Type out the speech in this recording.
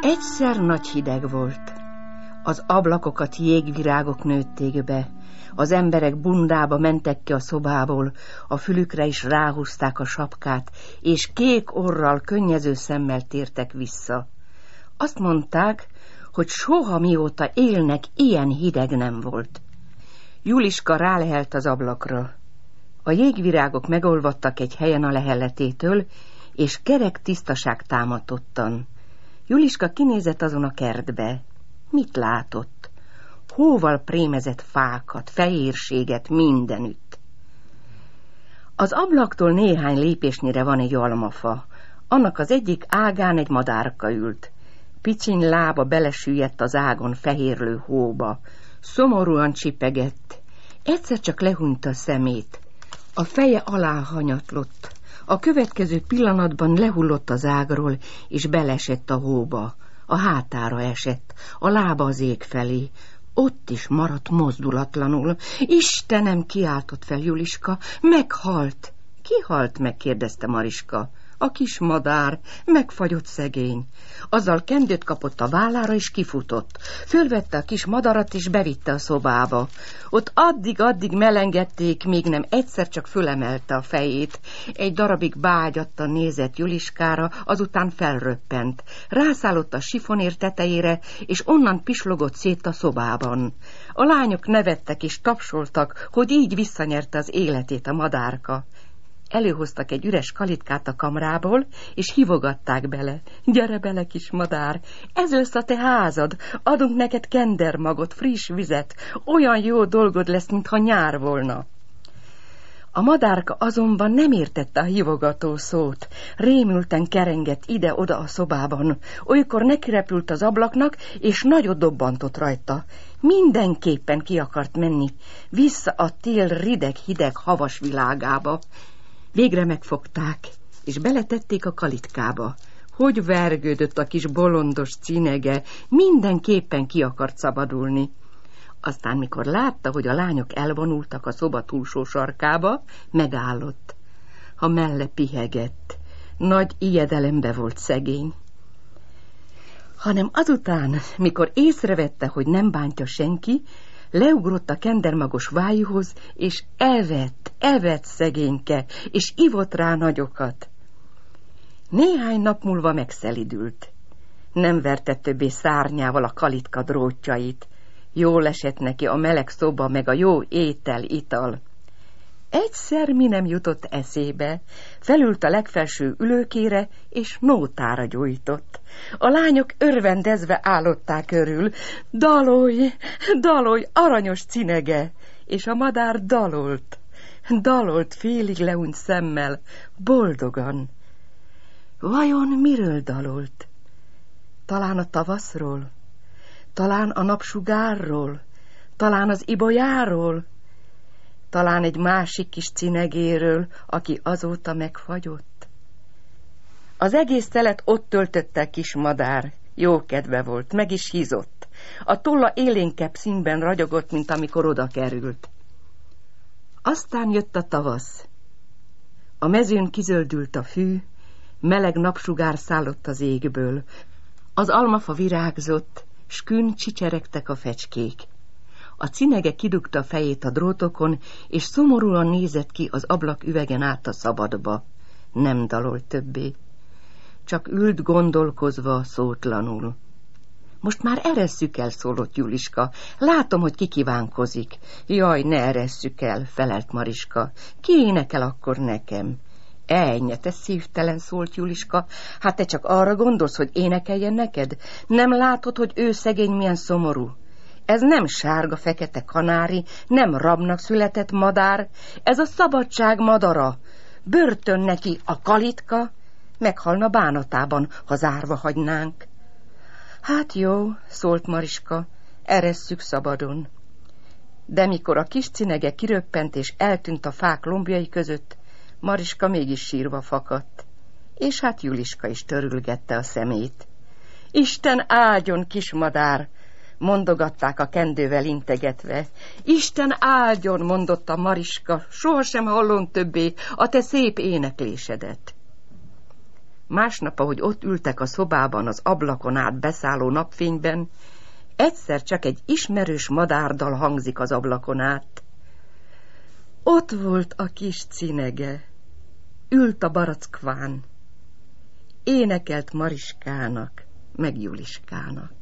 Egyszer nagy hideg volt. Az ablakokat jégvirágok nőtték be. Az emberek bundába mentek ki a szobából, a fülükre is ráhúzták a sapkát, és kék orral, könnyező szemmel tértek vissza. Azt mondták, hogy soha mióta élnek, ilyen hideg nem volt. Juliska rálehelt az ablakra. A jégvirágok megolvadtak egy helyen a lehelletétől, és kerek tisztaság támadt ottan. Juliska kinézett azon a kertbe. Mit látott? Hóval prémezett fákat, fehérséget mindenütt. Az ablaktól néhány lépésnyire van egy almafa. Annak az egyik ágán egy madárka ült. Picsiny lába belesüllyedt az ágon fehérlő hóba. Szomorúan csipegett. Egyszer csak lehúnyta a szemét. A feje alá hanyatlott. A következő pillanatban lehullott az ágról, és belesett a hóba. A hátára esett, a lába az ég felé. Ott is maradt mozdulatlanul. Istenem, kiáltott fel Juliska, meghalt. Ki halt meg? Kérdezte Mariska. A kis madár, megfagyott szegény. Azzal kendőt kapott a vállára, és kifutott. Fölvette a kis madarat, és bevitte a szobába. Ott addig melengették, míg nem egyszer csak fölemelte a fejét. Egy darabig bágyattan nézett Juliskára, azután felröppent. Rászállott a sifonér tetejére, és onnan pislogott szét a szobában. A lányok nevettek és tapsoltak, hogy így visszanyerte az életét a madárka. Előhoztak egy üres kalitkát a kamrából, és hívogatták bele. Gyere bele, kis madár, ez lesz a te házad, adunk neked kendermagot, friss vizet, olyan jó dolgod lesz, mintha nyár volna. A madárka azonban nem értette a hívogató szót. Rémülten kerengett ide-oda a szobában. Olykor nekirepült az ablaknak, és nagyot dobbantott rajta. Mindenképpen ki akart menni, vissza a tél rideg-hideg havas világába. Végre megfogták, és beletették a kalitkába. Hogy vergődött a kis bolondos cinege, mindenképpen ki akart szabadulni. Aztán, mikor látta, hogy a lányok elvonultak a szoba túlsó sarkába, megállott. A melle pihegett. Nagy ijedelembe volt szegény. Hanem azután, mikor észrevette, hogy nem bántja senki, leugrott a kendermagos vájúhoz, és evett szegényke, és ivott rá nagyokat. Néhány nap múlva megszelidült. Nem verte többé szárnyával a kalitka drótjait. Jól esett neki a meleg szoba, meg a jó étel, ital. Egyszer mi nem jutott eszébe, felült a legfelső ülőkére, és nótára gyújtott. A lányok örvendezve állották körül. Dalolj, dalolj, aranyos cinege! És a madár dalolt félig lehúnyt szemmel, boldogan. Vajon miről dalolt? Talán a tavaszról? Talán a napsugárról? Talán az ibolyáról? Talán egy másik kis cinegéről, aki azóta megfagyott? Az egész telet ott töltötte kis madár. Jó kedve volt, meg is hízott. A tolla élénkebb színben ragyogott, mint amikor oda került. Aztán jött a tavasz. A mezőn kizöldült a fű, meleg napsugár szállott az égből. Az almafa virágzott, s künn csicseregtek a fecskék. A cinege kidugta a fejét a drótokon, és szomorúan nézett ki az ablak üvegen át a szabadba. Nem dalolt többé. Csak ült gondolkozva, szótlanul. Most már eresszük el, szólott Juliska. Látom, hogy ki kívánkozik. Jaj, ne eresszük el, felelt Mariska. Ki énekel akkor nekem? Ennyi, te szívtelen, szólt Juliska. Hát te csak arra gondolsz, hogy énekeljen neked? Nem látod, hogy ő szegény milyen szomorú? Ez nem sárga-fekete kanári, nem rabnak született madár, ez a szabadság madara. Börtön neki a kalitka, meghalna bánatában, ha zárva hagynánk. Hát jó, szólt Mariska, eresszük szabadon. De mikor a kis cinege kiröppent és eltűnt a fák lombjai között, Mariska mégis sírva fakadt, és hát Juliska is törülgette a szemét. Isten áldjon, kis madár, mondogatták a kendővel integetve. Isten áldjon, mondotta Mariska, sohasem hallom többé a te szép éneklésedet. Másnap, ahogy ott ültek a szobában az ablakon át beszálló napfényben, egyszer csak egy ismerős madárdal hangzik az ablakon át. Ott volt a kis cinege, ült a barackván, énekelt Mariskának, meg Juliskának.